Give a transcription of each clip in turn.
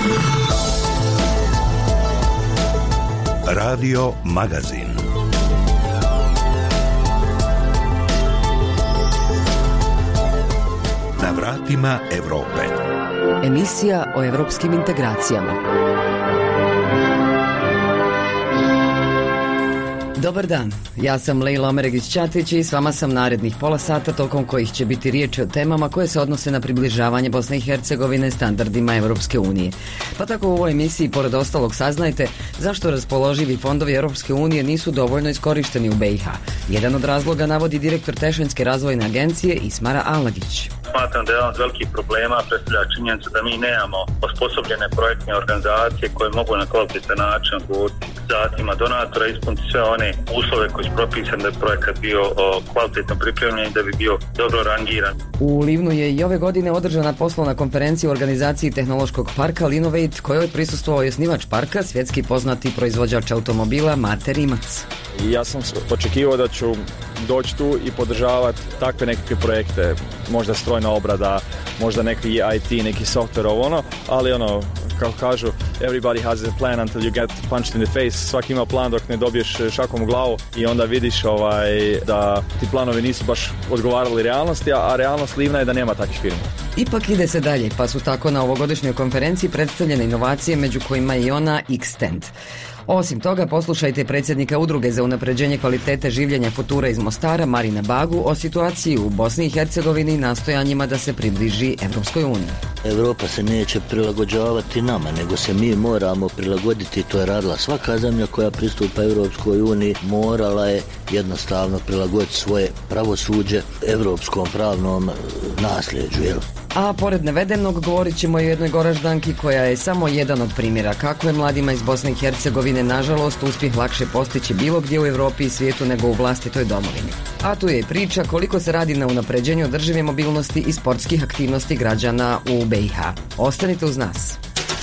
Radio Magazin. Na vratima Europe. Emisija o europskim integracijama. Dobar dan, ja sam Lejla Omeregić-Ćatić i s vama sam narednih pola sata tokom kojih će biti riječi o temama koje se odnose na približavanje Bosne i Hercegovine standardima Europske unije. Pa tako u ovoj emisiji pored ostalog saznajte zašto raspoloživi fondovi Europske unije nisu dovoljno iskorišteni u BiH. Jedan od razloga navodi direktor Tešanske razvojne agencije Ismara Alagić. Smatram da je jedan od velikih problema predstavlja činjenicu da mi nemamo osposobljene projektne organizacije koje mogu na kvalitetan način odgovoriti zatima donatora, ispuniti sve one uslove koji su propisani da bi projekat bio kvalitetno pripremljen i da bi bio dobro rangiran. U Livnu je i ove godine održana poslovna konferencija u organizaciji tehnološkog parka Linovate, kojoj je prisustvovao i osnivač parka, svjetski poznati proizvođač automobila Mate Rimac. Ja sam očekivao da ću doći tu i podržavati takve nekakve projekte, možda strojna obrada, možda neki IT, neki software, ali kako kažu, everybody has a plan until you get punched in the face. Svaki ima plan dok ne dobiješ šakom u glavu i onda vidiš da ti planovi nisu baš odgovarali realnosti, a realnost Livna je da nema takvih firmi. Ipak ide se dalje, pa su tako na ovogodišnjoj konferenciji predstavljene inovacije, među kojima i ona X-Tent. Osim toga, poslušajte predsjednika Udruge za unapređenje kvalitete življenja Futura iz Mostara, Marina Bagu, o situaciji u Bosni i Hercegovini i nastojanjima da se približi Europskoj uniji. Europa se neće prilagođavati nama, nego se mi moramo prilagoditi. To je radila svaka zemlja koja pristupa Europskoj uniji, morala je jednostavno prilagoditi svoje pravosuđe europskom pravnom nasljeđu, jel? A pored navedenog govorit ćemo i o jednoj Goraždanki koja je samo jedan od primjera kako je mladima iz Bosne i Hercegovine nažalost uspjeh lakše postići bilo gdje u Europi i svijetu nego u vlastitoj domovini. A tu je i priča koliko se radi na unapređenju održive mobilnosti i sportskih aktivnosti građana u BiH. Ostanite uz nas.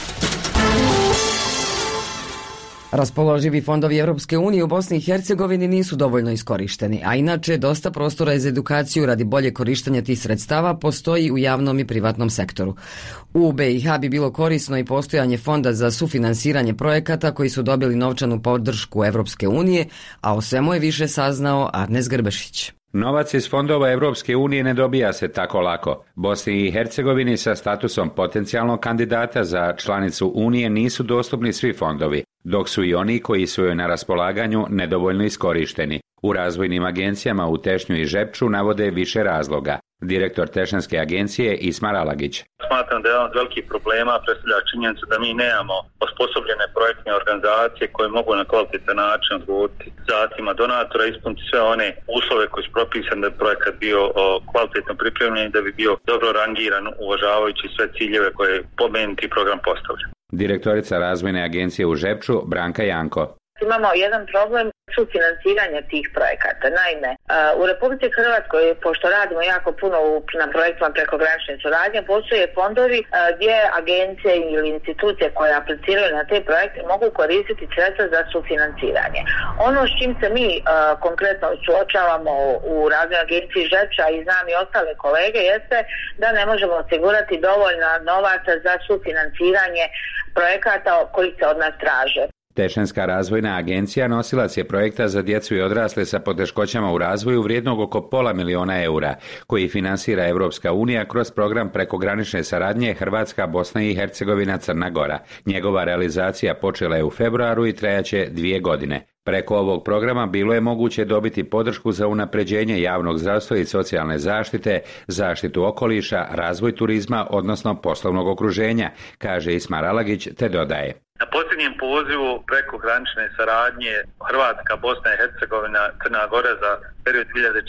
Raspoloživi fondovi Europske unije u Bosni i Hercegovini nisu dovoljno iskorišteni, a inače dosta prostora za edukaciju radi bolje korištenja tih sredstava postoji u javnom i privatnom sektoru. U BiH bi bilo korisno i postojanje fonda za sufinansiranje projekata koji su dobili novčanu podršku Europske unije, a o svemu je više saznao Arnes Grbešić. Novac iz fondova Europske unije ne dobija se tako lako. Bosni i Hercegovini sa statusom potencijalnog kandidata za članicu Unije nisu dostupni svi fondovi, dok su i oni koji su joj na raspolaganju nedovoljno iskorišteni. U razvojnim agencijama u Tešnju i Žepču navode više razloga. Direktor Tešanske agencije Ismar Alagić. Smatram da je jedan od velikih problema predstavlja činjenicu da mi nemamo osposobljene projektne organizacije koje mogu na kvalitetan način odgovoriti zatima donatora, ispuniti sve one uslove koji su propisani da bi projekat bio kvalitetno pripremljen i da bi bio dobro rangiran uvažavajući sve ciljeve koje je pomenuti program postavlja. Direktorica razvojne agencije u Žepču Branka Janko. Imamo jedan problem sufinansiranja tih projekata. Naime, u Republici Hrvatskoj, pošto radimo jako puno na projektima prekogranične suradnje, postoje fondovi gdje agencije ili institucije koje apliciraju na te projekte mogu koristiti sredstva za sufinansiranje. Ono s čim se mi konkretno suočavamo u razvojnoj agenciji Žepča i znam i ostale kolege jeste da ne možemo osigurati dovoljno novaca za sufinansiranje projekata koji se od nas traže. Tešanska razvojna agencija nosilac je projekta za djecu i odrasle sa poteškoćama u razvoju vrijednog oko $500 000 koji finansira Europska unija kroz program prekogranične saradnje Hrvatska, Bosna i Hercegovina, Crna Gora. Njegova realizacija počela je u februaru i trajaće 2 godine. Preko ovog programa bilo je moguće dobiti podršku za unapređenje javnog zdravstva i socijalne zaštite, zaštitu okoliša, razvoj turizma, odnosno poslovnog okruženja, kaže Ismar Alagić, te dodaje. Na posljednjem pozivu prekogranične saradnje Hrvatska, Bosna i Hercegovina, Crna Gora za period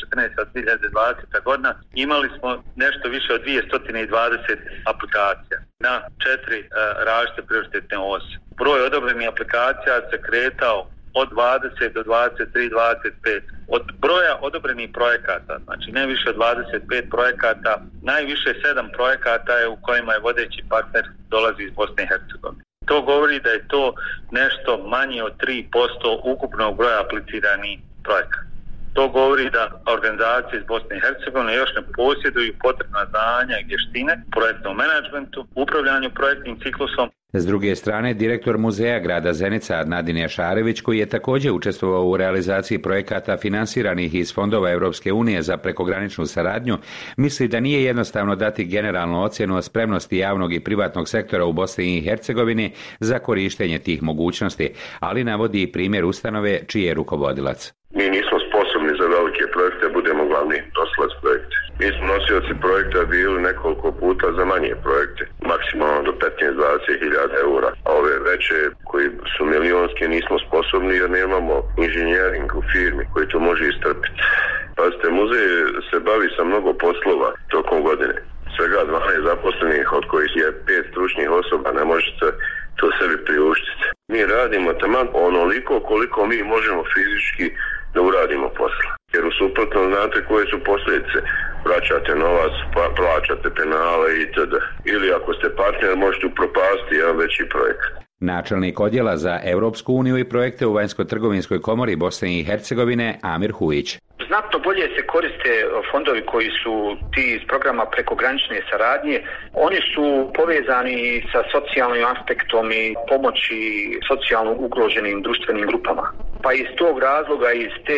2014-2020 godina imali smo nešto više od 220 aplikacija na 4 različite prioritetne ose. Broj odobrenih aplikacija se kretao od 20 do 23, 25. Od broja odobrenih projekata, znači ne više od 25 projekata, najviše 7 projekata je u kojima je vodeći partner dolazi iz Bosne i Hercegovine. To govori da je to nešto manje od 3% ukupnog broja apliciranih projekata. To govori da organizacije iz Bosne i Hercegovine još ne posjeduju potrebna znanja i vještine u projektnom menadžmentu, upravljanju projektnim ciklusom. S druge strane, direktor muzeja grada Zenica Nadin Jašarević, koji je također učestvovao u realizaciji projekata finansiranih iz fondova Europske unije za prekograničnu saradnju, misli da nije jednostavno dati generalnu ocjenu o spremnosti javnog i privatnog sektora u Bosni i Hercegovini za korištenje tih mogućnosti, ali navodi i primjer ustanove čiji je rukovodilac. Mi nismo sposobni za velike projekte, budemo glavni nosilac projekte. Mi smo nosioci projekta bili nekoliko puta za manje projekte, maksimalno do 15-20 hiljada eura. A ove veće koji su milionske nismo sposobni jer nemamo inženjering u firmi koji to može istrpiti. Pazite, muzej se bavi sa mnogo poslova tokom godine. Svega 12 zaposlenih, od kojih je 5 stručnih osoba, ne možete to sebi priuštiti. Mi radimo taman onoliko koliko mi možemo fizički da uradimo posla. Jer u suprotnom znate koje su posljedice. Vraćate novac, plaćate penale itd. Ili ako ste partner možete upropasti jedan veći projekt. Načelnik odjela za Europsku uniju i projekte u Vanjsko-trgovinskoj komori Bosne i Hercegovine Amir Hujić. Znatno bolje se koriste fondovi koji su ti iz programa prekogranične saradnje. Oni su povezani sa socijalnim aspektom i pomoći socijalno ugroženim društvenim grupama. Pa iz tog razloga,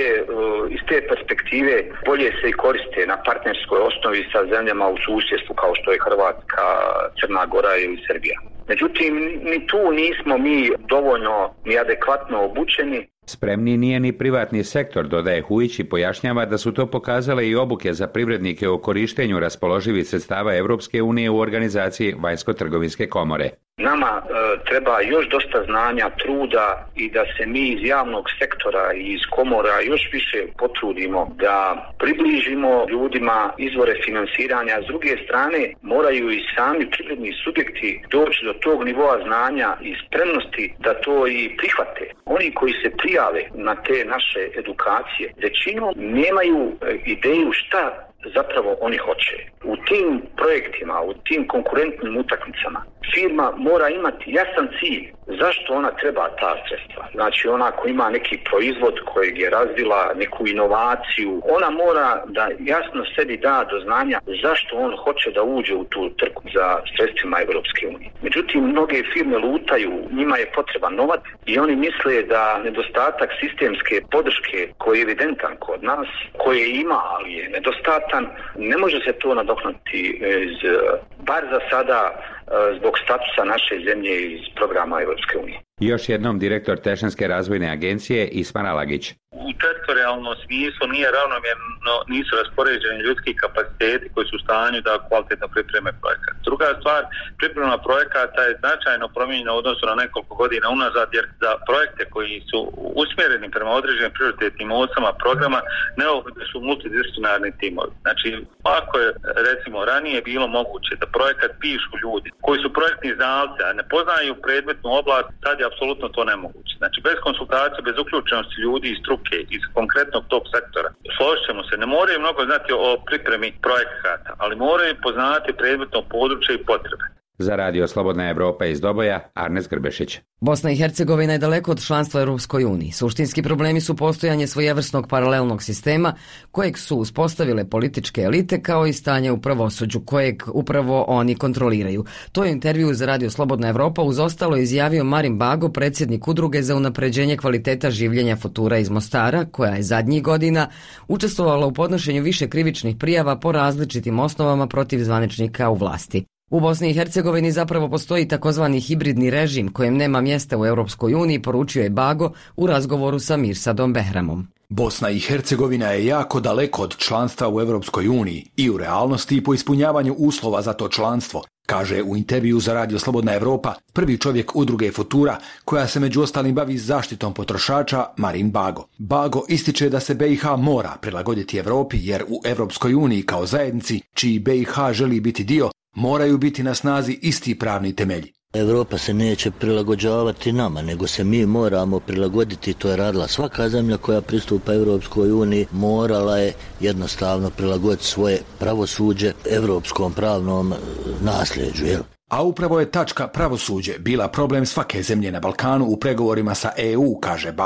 iz te perspektive bolje se i koriste na partnerskoj osnovi sa zemljama u susjedstvu kao što je Hrvatska, Crna Gora ili Srbija. Međutim, ni tu nismo mi dovoljno ni adekvatno obučeni. Spremni nije ni privatni sektor, dodaje Hujić i pojašnjava da su to pokazale i obuke za privrednike o korištenju raspoloživih sredstava Europske unije u organizaciji Vanjsko-trgovinske komore. Nama treba još dosta znanja, truda i da se mi iz javnog sektora i iz komora još više potrudimo da približimo ljudima izvore finansiranja. S druge strane, moraju i sami privredni subjekti doći do tog nivoa znanja i spremnosti da to i prihvate. Oni koji se prijave na te naše edukacije, većinom nemaju ideju šta zapravo oni hoće. U tim projektima, u tim konkurentnim utakmicama, firma mora imati jasan cilj zašto ona treba ta sredstva. Znači ona koja ima neki proizvod kojeg je razvila, neku inovaciju, ona mora da jasno sebi da do znanja zašto on hoće da uđe u tu trku za sredstvima Europske unije. Međutim, mnoge firme lutaju, njima je potreban novac i oni misle da nedostatak sistemske podrške koji je evidentan kod nas, koje ima, ali je nedostatan, ne može se to nadoknati bar za sada zbog statusa naše zemlje iz programa Europske unije. Još jednom direktor Tešanske razvojne agencije Ismar Alagić. U teritorijalnom smislu nije ravnomjerno, nisu raspoređeni ljudski kapaciteti koji su u stanju da kvalitetno pripreme projekat. Druga stvar, priprema projekata je značajno promijenjena u odnosu na nekoliko godina unazad, jer za projekte koji su usmjereni prema određenim prioritetnim osama programa neophodni su multidisciplinarni timovi. Znači, ako je recimo ranije bilo moguće da projekat pišu ljudi koji su projektni znalci, a ne poznaju predmetnu oblast, sad je apsolutno to nemoguće. Znači, bez konsultacije, bez uključenosti ljudi iz struke, iz konkretnog tog sektora, složit ćemo se, ne moraju mnogo znati o pripremi projekata, ali moraju poznati predmetno područje i potrebe. Za Radio Slobodna Evropa iz Doboja, Arnes Grbešić. Bosna i Hercegovina je daleko od članstva u Europskoj uniji. Suštinski problemi su postojanje svojevrsnog paralelnog sistema kojeg su uspostavile političke elite kao i stanje u pravosuđu kojeg upravo oni kontroliraju. To je intervju za Radio Slobodna Evropa uz ostalo izjavio Marin Bago, predsjednik Udruge za unapređenje kvaliteta življenja Futura iz Mostara, koja je zadnjih godina učestvovala u podnošenju više krivičnih prijava po različitim osnovama protiv zvaničnika u vlasti. U Bosni i Hercegovini zapravo postoji takozvani hibridni režim kojem nema mjesta u Europskoj uniji, poručio je Bago u razgovoru sa Mirsadom Behramom. Bosna i Hercegovina je jako daleko od članstva u Europskoj uniji i u realnosti i po ispunjavanju uslova za to članstvo, kaže u intervju za Radio Slobodna Evropa prvi čovjek Udruge Futura, koja se među ostalim bavi zaštitom potrošača, Marin Bago. Bago ističe da se BiH mora prilagoditi Europi jer u Europskoj uniji kao zajednici, čiji BiH želi biti dio, moraju biti na snazi isti pravni temelji. Europa se neće prilagođavati nama, nego se mi moramo prilagoditi, to je radila svaka zemlja koja pristupa Europskoj uniji, morala je jednostavno prilagoditi svoje pravosuđe europskom pravnom nasljeđu. A upravo je tačka pravosuđe bila problem svake zemlje na Balkanu u pregovorima sa EU, kaže Bago.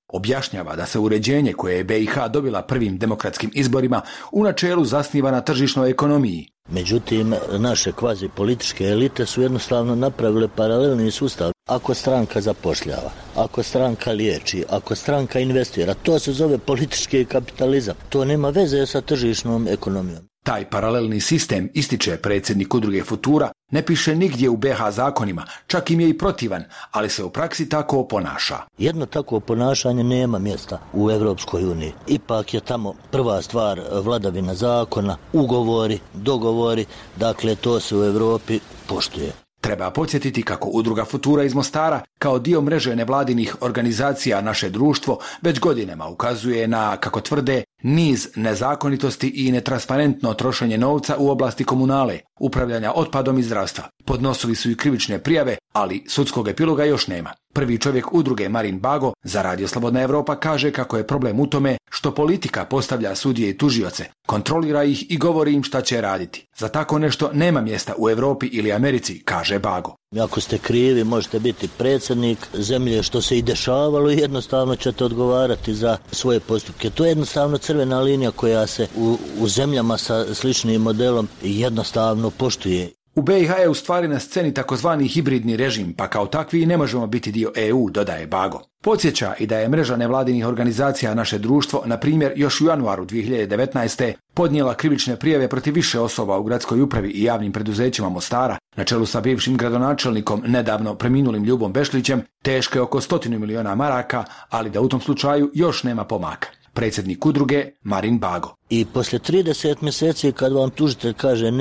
Objašnjava da se uređenje koje je BiH dobila prvim demokratskim izborima u načelu zasniva na tržišnoj ekonomiji. Međutim, naše kvazi političke elite su jednostavno napravile paralelni sustav. Ako stranka zapošljava, ako stranka liječi, ako stranka investira, to se zove politički kapitalizam. To nema veze sa tržišnom ekonomijom. Taj paralelni sistem, ističe predsjednik udruge Futura, ne piše nigdje u BiH zakonima, čak im je i protivan, ali se u praksi tako ponaša. Jedno takvo ponašanje nema mjesta u Europskoj uniji. Ipak je tamo prva stvar vladavina zakona, ugovori, dogovori, dakle to se u Europi poštuje. Treba podsjetiti kako udruga Futura iz Mostara kao dio mreže nevladinih organizacija Naše društvo već godinama ukazuje na, kako tvrde, niz nezakonitosti i netransparentno trošenje novca u oblasti komunale, upravljanja otpadom i zdravstva. Podnosili su i krivične prijave, ali sudskog epiloga još nema. Prvi čovjek udruge Marin Bago za Radio Slobodna Evropa kaže kako je problem u tome što politika postavlja sudije i tužioce, kontrolira ih i govori im šta će raditi. Za tako nešto nema mjesta u Europi ili Americi, kaže Bago. Ako ste krivi, možete biti predsjednik zemlje, što se i dešavalo, i jednostavno ćete odgovarati za svoje postupke. To je jednostavno crvena linija koja se u zemljama sa sličnim modelom jednostavno poštuje. U BiH je u stvari na sceni takozvani hibridni režim, pa kao takvi ne možemo biti dio EU, dodaje Bago. Podsjeća i da je mreža nevladinih organizacija Naše društvo, na primjer, još u januaru 2019. podnijela krivične prijave protiv više osoba u gradskoj upravi i javnim preduzećima Mostara, na čelu sa bivšim gradonačelnikom, nedavno preminulim Ljubom Bešlićem, teške oko 100 miliona maraka, ali da u tom slučaju još nema pomaka. Predsjednik udruge Marin Bago. I poslije 30 mjeseci kad vam tužitelj kaže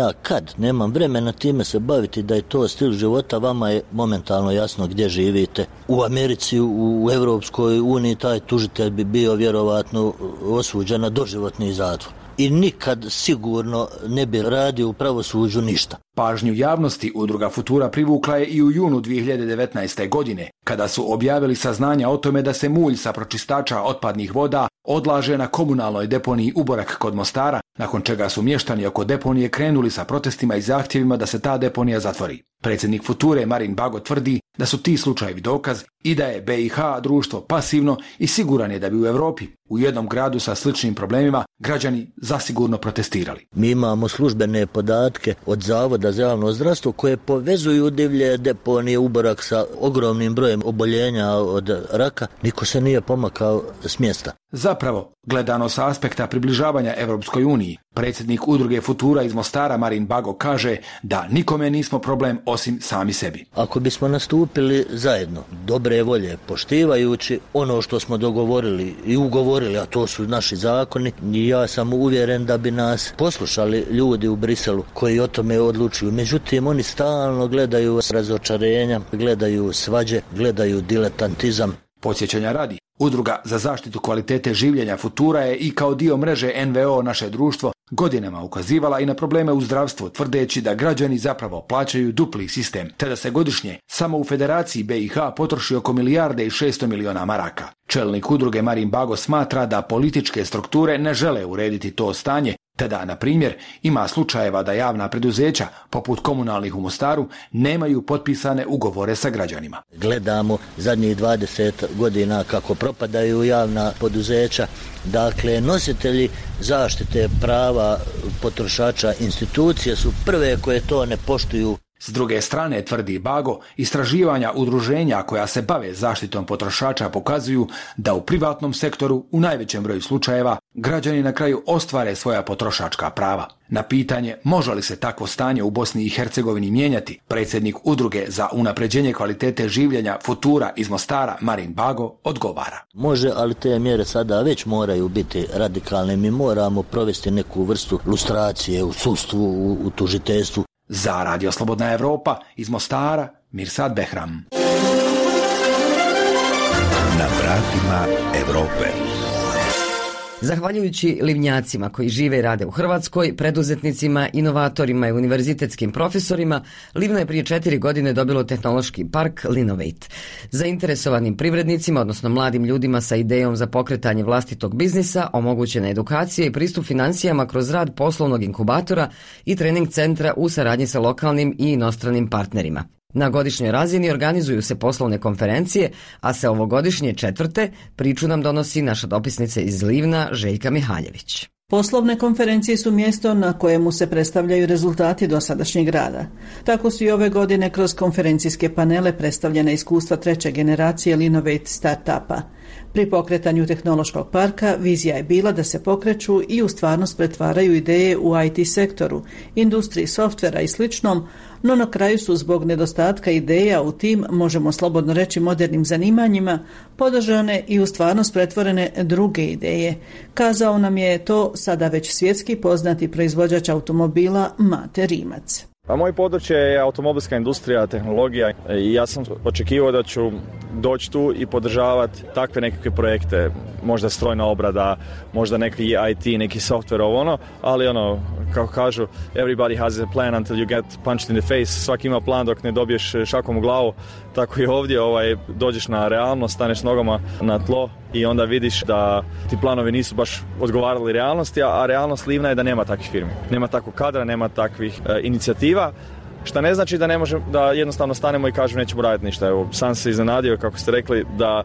nemam vremena time se baviti, da je to stil života, vama je momentalno jasno gdje živite. U Americi, u Europskoj uniji taj tužitelj bi bio vjerovatno osuđen na doživotni zatvor. I nikad sigurno ne bi radio u pravosuđu ništa. Pažnju javnosti udruga Futura privukla je i u junu 2019. godine, kada su objavili saznanja o tome da se mulj sa pročistača otpadnih voda odlaže na komunalnoj deponiji Uborak kod Mostara, nakon čega su mještani oko deponije krenuli sa protestima i zahtjevima da se ta deponija zatvori. Predsjednik Future Marin Bago tvrdi da su ti slučajevi dokaz i da je BiH društvo pasivno i siguran je da bi u Europi, u jednom gradu sa sličnim problemima, građani zasigurno protestirali. Mi imamo službene podatke od Zavoda za javno zdravstvo koje povezuju divlje deponije Uborak sa ogromnim brojem oboljenja od raka. Niko se nije pomakao s mjesta. Zapravo, gledano sa aspekta približavanja Europskoj uniji, predsjednik udruge Futura iz Mostara Marin Bago kaže da nikome nismo problem osim sami sebi. Ako bismo nastupili zajedno, dobre volje, poštivajući ono što smo dogovorili i ugovorili, a to su naši zakoni, ja sam uvjeren da bi nas poslušali ljudi u Briselu koji o tome odlučuju. Međutim, oni stalno gledaju razočarenja, gledaju svađe, gledaju diletantizam. Podsjećanja radi, Udruga za zaštitu kvalitete življenja Futura je i kao dio mreže NVO Naše društvo godinama ukazivala i na probleme u zdravstvu, tvrdeći da građani zapravo plaćaju dupli sistem, te da se godišnje samo u Federaciji BiH potroši oko 1,6 milijarde maraka. Čelnik udruge Marin Bago smatra da političke strukture ne žele urediti to stanje, te da, na primjer, ima slučajeva da javna preduzeća, poput komunalnih u Mostaru, nemaju potpisane ugovore sa građanima. Gledamo zadnjih 20 godina kako propadaju javna poduzeća, dakle nositelji zaštite prava potrošača, institucije su prve koje to ne poštuju. S druge strane, tvrdi Bago, istraživanja udruženja koja se bave zaštitom potrošača pokazuju da u privatnom sektoru u najvećem broju slučajeva građani na kraju ostvare svoja potrošačka prava. Na pitanje može li se takvo stanje u Bosni i Hercegovini mijenjati, predsjednik udruge za unapređenje kvalitete življenja Futura iz Mostara Marin Bago odgovara. Može, ali te mjere sada već moraju biti radikalne. Mi moramo provesti neku vrstu lustracije u sudstvu, u tužiteljstvu. Za Radio Slobodna Evropa iz Mostara, Mirsad Behram. Na vratima Europe. Zahvaljujući livnjacima koji žive i rade u Hrvatskoj, preduzetnicima, inovatorima i univerzitetskim profesorima, Livno je prije 4 godine dobilo tehnološki park Linovate. Zainteresovanim privrednicima, odnosno mladim ljudima sa idejom za pokretanje vlastitog biznisa, omogućena edukacija i pristup financijama kroz rad poslovnog inkubatora i trening centra u saradnji sa lokalnim i inostranim partnerima. Na godišnjoj razini organizuju se poslovne konferencije, a sa ovogodišnje 4. priču nam donosi naša dopisnica iz Livna, Željka Mihaljević. Poslovne konferencije su mjesto na kojemu se predstavljaju rezultati dosadašnjeg rada. Tako su i ove godine kroz konferencijske panele predstavljena iskustva treće generacije Linovate startupa. Pri pokretanju tehnološkog parka vizija je bila da se pokreću i u stvarnost pretvaraju ideje u IT sektoru, industriji softvera i sličnom, no na kraju su zbog nedostatka ideja u tim, možemo slobodno reći modernim zanimanjima, podržane i u stvarnost pretvorene druge ideje. Kazao nam je to sada već svjetski poznati proizvođač automobila Mate Rimac. Pa moje područje je automobilska industrija, tehnologija i ja sam očekivao da ću doći tu i podržavati takve nekakve projekte, možda strojna obrada, možda neki IT, neki software, ali kako kažu, everybody has a plan until you get punched in the face, svaki ima plan dok ne dobiješ šakom u glavu, tako i ovdje dođeš na realnost, staneš nogama na tlo i onda vidiš da ti planovi nisu baš odgovarali realnosti, a realnost Livna je da nema takvih firmi, nema takvog kadra, nema takvih inicijativa. Što ne znači da ne možemo, da jednostavno stanemo i kažemo nećemo raditi ništa. Evo, sam se iznenadio, kako ste rekli, da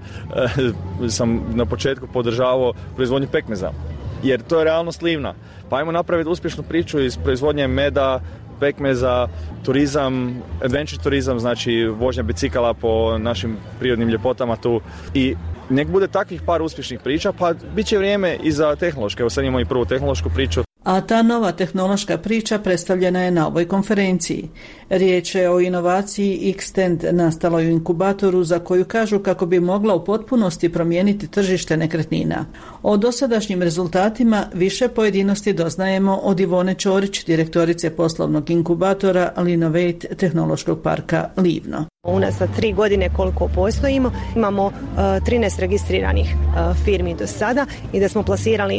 sam na početku podržavao proizvodnju pekmeza. Jer to je realnost Livna. Pa ajmo napraviti uspješnu priču iz proizvodnje meda, pekmeza, turizam, adventure turizam, znači vožnja bicikala po našim prirodnim ljepotama tu. I nek bude takvih par uspješnih priča, pa bit će vrijeme i za tehnološke. Evo sad imamo i prvu tehnološku priču. A ta nova tehnološka priča predstavljena je na ovoj konferenciji. Riječ je o inovaciji Xtend nastaloj u inkubatoru za koju kažu kako bi mogla u potpunosti promijeniti tržište nekretnina. O dosadašnjim rezultatima više pojedinosti doznajemo od Ivone Ćorić, direktorice poslovnog inkubatora Linovate tehnološkog parka Livno. Unazad 3 godine koliko postojimo, imamo 13 registriranih firmi do sada i da smo plasirali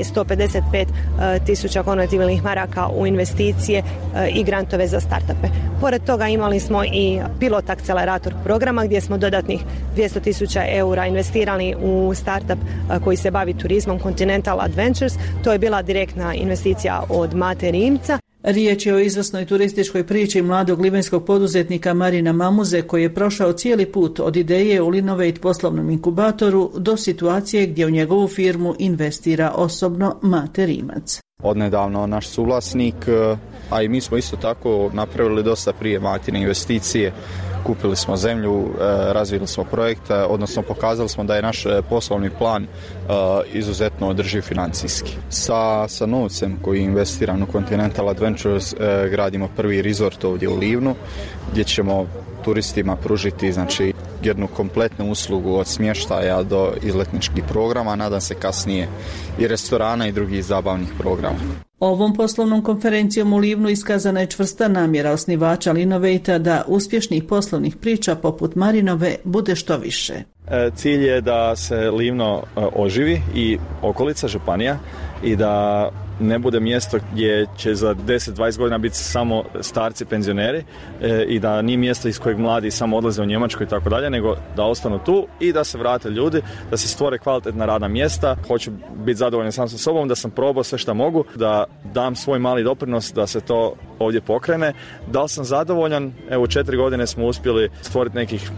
155.000 konvertibilnih maraka u investicije i grantove za startupe. Pored toga imali smo i pilot akcelerator programa gdje smo dodatnih 200.000 eura investirali u startup koji se bavi turizmom, Continental Adventures. To je bila direktna investicija od Mate Rimca. Riječ je o izvrsnoj turističkoj priči mladog livanjskog poduzetnika Marina Mamuze koji je prošao cijeli put od ideje u Linovate poslovnom inkubatoru do situacije gdje u njegovu firmu investira osobno Mate Rimac. Odnedavno naš suvlasnik, a i mi smo isto tako napravili dosta prije Matine investicije. Kupili smo zemlju, razvili smo projekte, odnosno pokazali smo da je naš poslovni plan izuzetno održiv financijski. Sa novcem koji je investiran u Continental Adventures gradimo prvi resort ovdje u Livnu gdje ćemo turistima pružiti jednu kompletnu uslugu od smještaja do izletničkih programa, nadam se kasnije i restorana i drugih zabavnih programa. Ovom poslovnom konferencijom u Livnu iskazana je čvrsta namjera osnivača Linovate da uspješnih poslovnih priča poput Marinove bude što više. Cilj je da se Livno oživi i okolica županija i da ne bude mjesto gdje će za 10-20 godina biti samo starci penzioneri i da nije mjesto iz kojeg mladi samo odlaze u Njemačku i tako dalje, nego da ostanu tu i da se vrate ljudi, da se stvore kvalitetna radna mjesta. Hoću biti zadovoljan sam sa sobom, da sam probao sve što mogu, da dam svoj mali doprinos da se to ovdje pokrene. Da li sam zadovoljan? Evo 4 godine smo uspjeli stvoriti nekih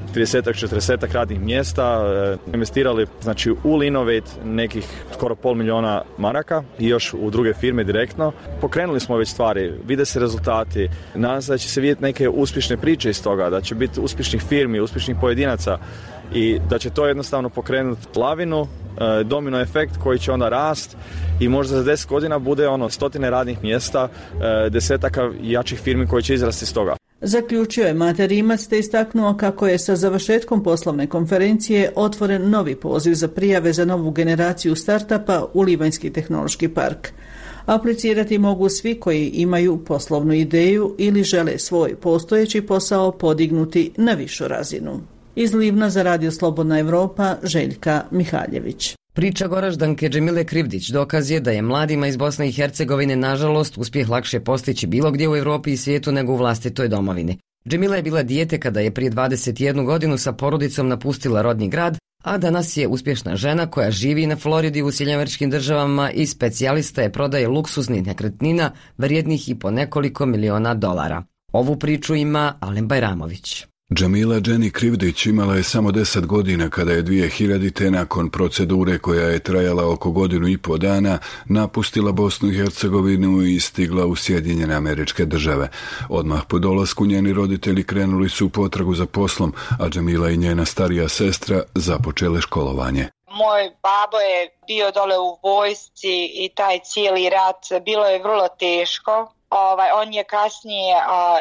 30-40 radnih mjesta, investirali u Linovate nekih skoro $500,000 maraka i još u druge firme direktno. Pokrenuli smo već stvari, vide se rezultati, nadam se da će se vidjeti neke uspješne priče iz toga, da će biti uspješnih firmi, uspješnih pojedinaca i da će to jednostavno pokrenuti lavinu, domino efekt koji će onda rast i možda za 10 godina bude stotine radnih mjesta, desetaka jačih firmi koji će izrasti iz toga. Zaključio je Mate Rimac te istaknuo kako je sa završetkom poslovne konferencije otvoren novi poziv za prijave za novu generaciju startupa u Livanjski tehnološki park. Aplicirati mogu svi koji imaju poslovnu ideju ili žele svoj postojeći posao podignuti na višu razinu. Iz Livna za Radio Slobodna Evropa, Željka Mihaljević. Priča Goraždanke Džemile Krivdić dokaz je da je mladima iz Bosne i Hercegovine nažalost uspjeh lakše postići bilo gdje u Europi i svijetu nego u vlastitoj domovini. Džemila je bila dijete kada je prije 21 godinu sa porodicom napustila rodni grad, a danas je uspješna žena koja živi na Floridi u Sjedinjenim Državama i specijalista je prodaje luksuznih nekretnina vrijednih i po nekoliko miliona dolara. Ovu priču ima Alen Bajramović. Džemila Dženi Krivdić imala je samo 10 godina kada je 2000. nakon procedure koja je trajala oko godinu i po dana napustila Bosnu i Hercegovinu i stigla u Sjedinjene Američke Države. Odmah po dolasku njeni roditelji krenuli su u potragu za poslom, a Džemila i njena starija sestra započele školovanje. Moj babo je bio dole u vojsci i taj cijeli rat bilo je vrlo teško. On je kasnije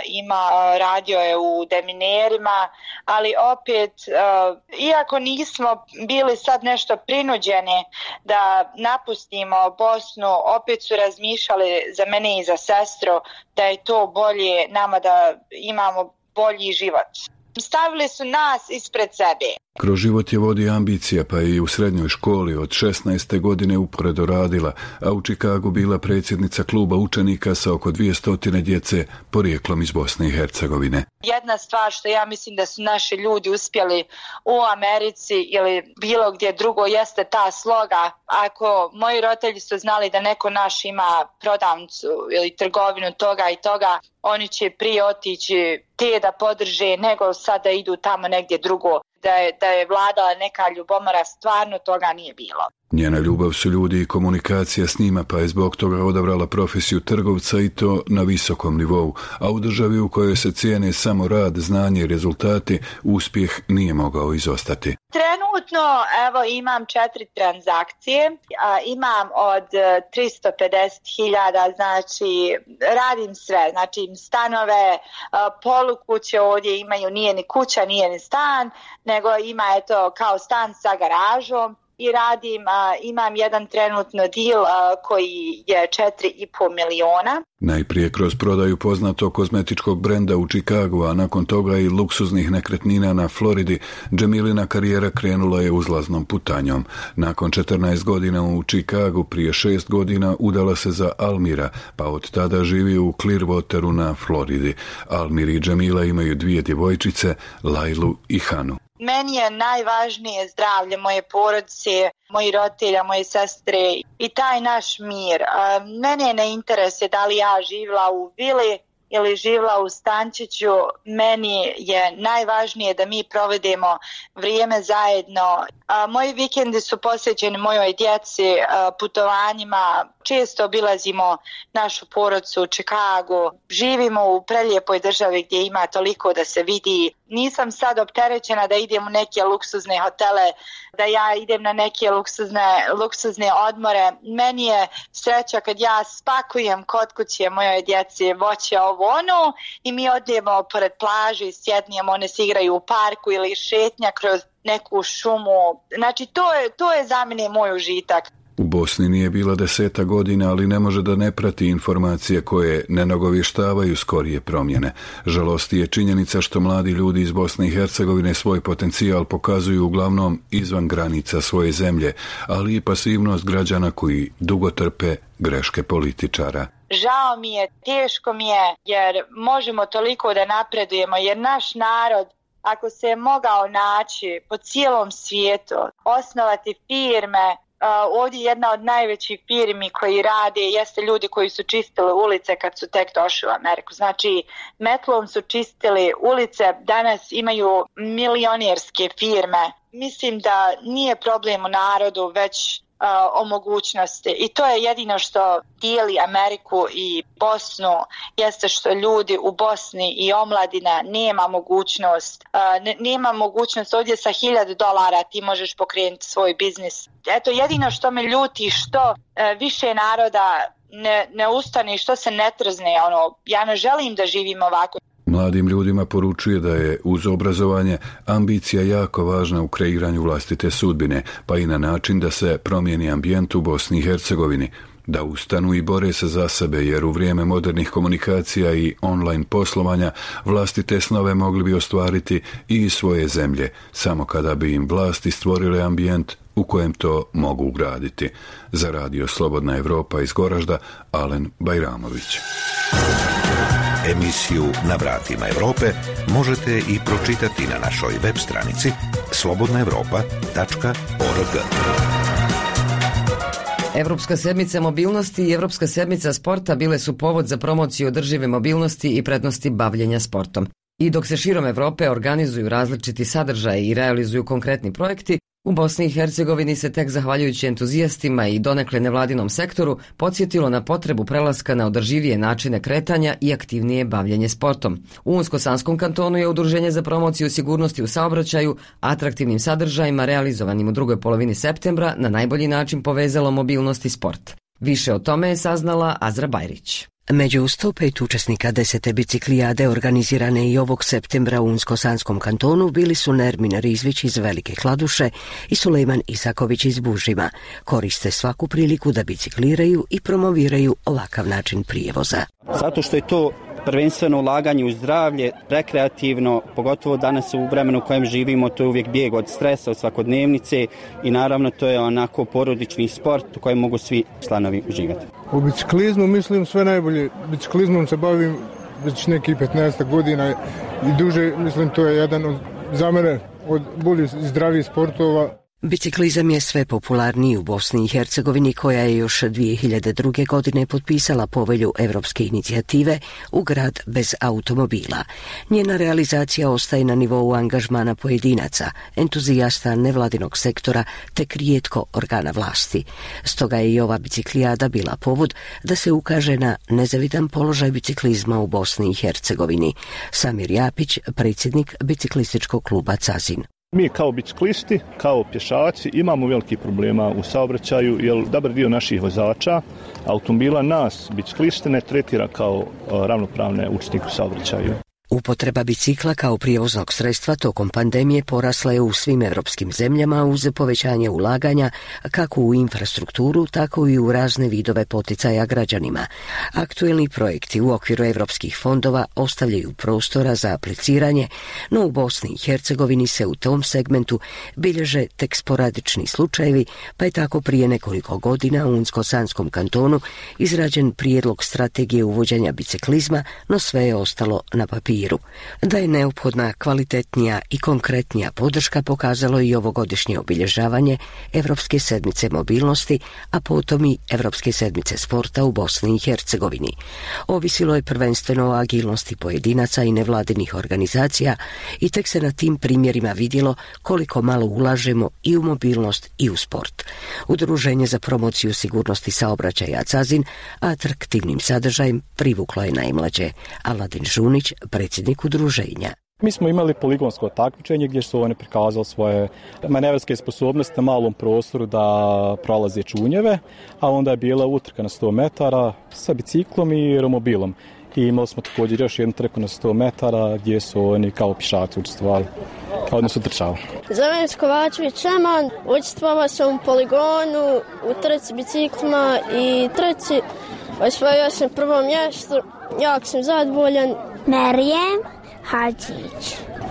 radio je u deminerima, ali opet, iako nismo bili sad nešto prinuđeni da napustimo Bosnu, opet su razmišljali za mene i za sestru da je to bolje nama, da imamo bolji život. Stavili su nas ispred sebe. Kroz život je vodi ambicija, pa je i u srednjoj školi od 16. godine uporedo radila, a u Čikagu bila predsjednica kluba učenika sa oko 200 djece porijeklom iz Bosne i Hercegovine. Jedna stvar što ja mislim da su naši ljudi uspjeli u Americi ili bilo gdje drugo jeste ta sloga. Ako moji roditelji su znali da neko naš ima prodavnicu ili trgovinu toga i toga, oni će prije otići te da podrže nego sad da idu tamo negdje drugo. Da je vladala neka ljubomora, stvarno toga nije bilo. Njena ljubav su ljudi i komunikacija s njima, pa je zbog toga odabrala profesiju trgovca i to na visokom nivou, a u državi u kojoj se cijene samo rad, znanje i rezultati, uspjeh nije mogao izostati. Trenutno, imam 4 transakcije, imam od 350.000, znači radim sve, znači stanove, polukuće ovdje imaju, nije ni kuća, nije ni stan, nego ima kao stan sa garažom. I imam jedan trenutno deal koji je 4,5 miliona. Najprije kroz prodaju poznatog kozmetičkog brenda u Čikagu, a nakon toga i luksuznih nekretnina na Floridi, Džemilina karijera krenula je uzlaznom putanjom. Nakon 14 godina u Čikagu, prije 6 godina udala se za Almira, pa od tada živi u Clearwateru na Floridi. Almir i Džemila imaju 2 djevojčice, Lajlu i Hanu. Meni je najvažnije zdravlje moje porodice, moji roditelja, moje sestre i taj naš mir. Mene ne interesuje da li ja živjela u vili ili živjela u stančiću. Meni je najvažnije da mi provedemo vrijeme zajedno. Moji vikendi su posvećeni mojoj djeci, putovanjima. Često obilazimo našu porodicu u Čikagu. Živimo u prelijepoj državi gdje ima toliko da se vidi. Nisam sad opterećena da idem u neke luksuzne hotele, da ja idem na neke luksuzne odmore. Meni je sreća kad ja spakujem kod kuće mojoj djeci voće ono i mi odemo pored plaže i sjednijemo, one se igraju u parku ili šetnja kroz neku šumu. Znači to je za mene moj užitak. U Bosni nije bila 10 godina, ali ne može da ne prati informacije koje ne nagovještavaju skorije promjene. Žalosti je činjenica što mladi ljudi iz Bosne i Hercegovine svoj potencijal pokazuju uglavnom izvan granica svoje zemlje, ali i pasivnost građana koji dugo trpe greške političara. Žao mi je, teško mi je, jer možemo toliko da napredujemo, jer naš narod, ako se je mogao naći po cijelom svijetu, osnovati firme, ovdje jedna od najvećih firmi koji rade jeste ljudi koji su čistili ulice kad su tek došli u Ameriku. Znači, metlom su čistili ulice, danas imaju milionjerske firme. Mislim da nije problem u narodu, već o mogućnosti. I to je jedino što dijeli Ameriku i Bosnu, jeste što ljudi u Bosni i omladina nema mogućnost ovdje sa $1,000 ti možeš pokrenuti svoj biznis. Eto, jedino što me ljuti, što više naroda ne ustane i što se ne trzne. Ja ne želim da živim ovako. Mladim ljudima poručuje da je uz obrazovanje ambicija jako važna u kreiranju vlastite sudbine, pa i na način da se promijeni ambijent u Bosni i Hercegovini, da ustanu i bore se za sebe, jer u vrijeme modernih komunikacija i online poslovanja vlastite snove mogli bi ostvariti i iz svoje zemlje, samo kada bi im vlasti stvorile ambijent u kojem to mogu ugraditi. Za Radio Slobodna Evropa iz Goražda, Alen Bajramović. Emisiju Na vratima Europe možete i pročitati na našoj web stranici slobodnaevropa.org. Europska sedmica mobilnosti i Europska sedmica sporta bile su povod za promociju održive mobilnosti i prednosti bavljenja sportom. I dok se širom Europe organizuju različiti sadržaji i realizuju konkretni projekti, u Bosni i Hercegovini se tek zahvaljujući entuzijastima i donekle nevladinom sektoru podsjetilo na potrebu prelaska na održivije načine kretanja i aktivnije bavljenje sportom. U Unsko-Sanskom kantonu je Udruženje za promociju sigurnosti u saobraćaju atraktivnim sadržajima realizovanim u drugoj polovini septembra na najbolji način povezalo mobilnost i sport. Više o tome je saznala Azra Bajrić. Među 105 učesnika 10. biciklijade organizirane i ovog septembra u Unsko-Sanskom kantonu bili su Nermin Rizvić iz Velike Kladuše i Sulejman Isaković iz Bužima. Koriste svaku priliku da bicikliraju i promoviraju ovakav način prijevoza. Zato što je to prvenstveno ulaganje u zdravlje, rekreativno, pogotovo danas u vremenu u kojem živimo, to je uvijek bijeg od stresa, od svakodnevnice i naravno to je onako porodični sport u kojem mogu svi članovi uživati. U biciklizmu mislim sve najbolje. Biciklizmom se bavim već nekih 15 godina i duže, mislim to je jedan za mene od boljih i zdravih sportova. Biciklizam je sve popularniji u Bosni i Hercegovini, koja je još 2002. godine potpisala povelju Evropske inicijative u grad bez automobila. Njena realizacija ostaje na nivou angažmana pojedinaca, entuzijasta nevladinog sektora te rijetko organa vlasti. Stoga je i ova biciklijada bila povod da se ukaže na nezavidan položaj biciklizma u Bosni i Hercegovini. Samir Japić, predsjednik biciklističkog kluba Cazin. Mi kao biciklisti, kao pješaci imamo veliki problema u saobraćaju jer dobar dio naših vozača automobila nas, bicikliste, ne tretira kao ravnopravne učesnike u saobraćaju. Upotreba bicikla kao prijevoznog sredstva tokom pandemije porasla je u svim evropskim zemljama uz povećanje ulaganja kako u infrastrukturu, tako i u razne vidove poticaja građanima. Aktuelni projekti u okviru evropskih fondova ostavljaju prostora za apliciranje, no u Bosni i Hercegovini se u tom segmentu bilježe tek sporadični slučajevi, pa je tako prije nekoliko godina u Unsko-Sanskom kantonu izrađen prijedlog strategije uvođenja biciklizma, no sve je ostalo na papiru. Da je neophodna kvalitetnija i konkretnija podrška pokazalo i ovogodišnje obilježavanje Evropske sedmice mobilnosti, a potom i Evropske sedmice sporta u Bosni i Hercegovini. Ovisilo je prvenstveno o agilnosti pojedinaca i nevladinih organizacija i tek se na tim primjerima vidjelo koliko malo ulažemo i u mobilnost i u sport. Udruženje za promociju sigurnosti saobraćaja Cazin atraktivnim sadržajem privuklo je najmlađe. Aladin Žunić, predsjednik udruženja. Mi smo imali poligonsko takmičenje gdje su oni prikazali svoje manevarske sposobnosti na malom prostoru da prolaze čunjeve, a onda je bila utrka na 100 metara sa biciklom i romobilom. I imali smo također još jednu trku na 100 metara gdje su oni kao pješaci učestvovali, odnosno trčali. Zovem se Kovačević Šeman, učestvovao sam u poligonu, u trci biciklima i trci. Osvojio sam prvo mjesto, jako sam zadovoljan. Merijem Hadžić,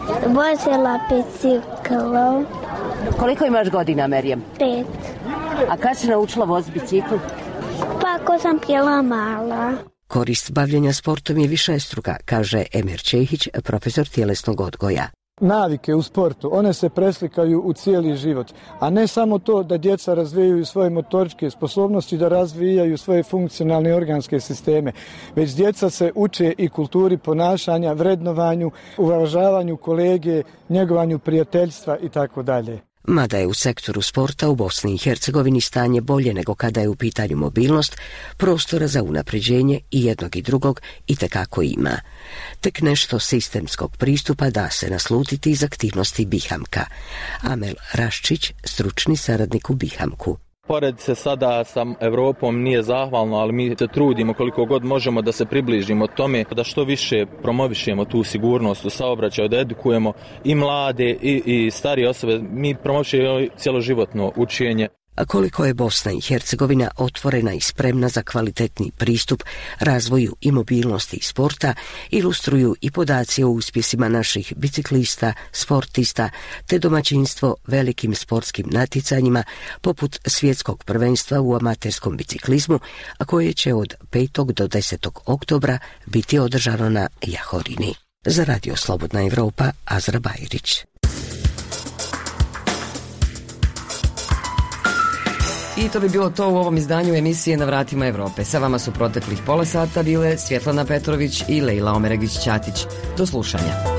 vozila biciklom. Koliko imaš godina, Merijem? 5. A kad si naučila voziti bicikl? Pa ako sam bila mala. Korist bavljenja sportom je višestruka, kaže Emir Čehić, profesor tjelesnog odgoja. Navike u sportu, one se preslikaju u cijeli život, a ne samo to da djeca razvijaju svoje motoričke sposobnosti, da razvijaju svoje funkcionalne organske sisteme, već djeca se uče i kulturi ponašanja, vrednovanju, uvažavanju kolege, njegovanju prijateljstva itd. Mada je u sektoru sporta u Bosni i Hercegovini stanje bolje nego kada je u pitanju mobilnost, prostora za unapređenje i jednog i drugog itekako ima. Tek nešto sistemskog pristupa da se naslutiti iz aktivnosti Bihamka. Amel Raščić, stručni saradnik u Bihamku. Pored se sada sa Europom nije zahvalno, ali mi se trudimo koliko god možemo da se približimo tome, da što više promovišemo tu sigurnost u saobraćaju, da edukujemo i mlade i starije osobe. Mi promovišemo cjeloživotno učenje. A koliko je Bosna i Hercegovina otvorena i spremna za kvalitetni pristup razvoju i mobilnosti i sporta, ilustruju i podaci o uspjesima naših biciklista, sportista, te domaćinstvo velikim sportskim natjecanjima poput svjetskog prvenstva u amaterskom biciklizmu, a koje će od 5. do 10. oktobra biti održano na Jahorini. Za Radio Slobodna Evropa, Azra Bajrić. I to bi bilo to u ovom izdanju emisije Na vratima Evrope. Sa vama su proteklih pola sata bile Svjetlana Petrović i Lejla Omeregić-Ćatić. Do slušanja.